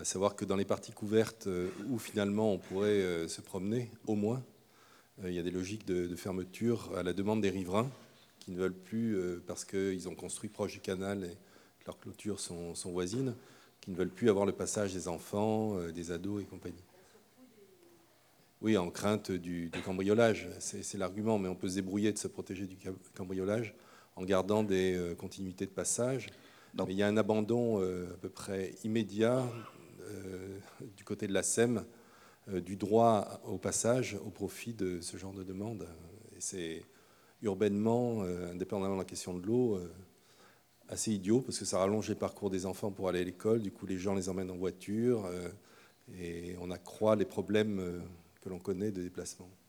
À savoir que dans les parties couvertes où finalement on pourrait se promener, au moins, il y a des logiques de fermeture à la demande des riverains qui ne veulent plus, parce qu'ils ont construit proche du canal et que leurs clôtures sont voisines, qui ne veulent plus avoir le passage des enfants, des ados et compagnie. Oui, en crainte du cambriolage, c'est l'argument, mais on peut se débrouiller de se protéger du cambriolage en gardant des continuités de passage. Donc, Mais il y a un abandon à peu près immédiat du côté de la SEM du droit au passage au profit de ce genre de demande. Et c'est urbainement, indépendamment de la question de l'eau, assez idiot parce que ça rallonge les parcours des enfants pour aller à l'école. Du coup, les gens les emmènent en voiture et on accroît les problèmes que l'on connaît de déplacement.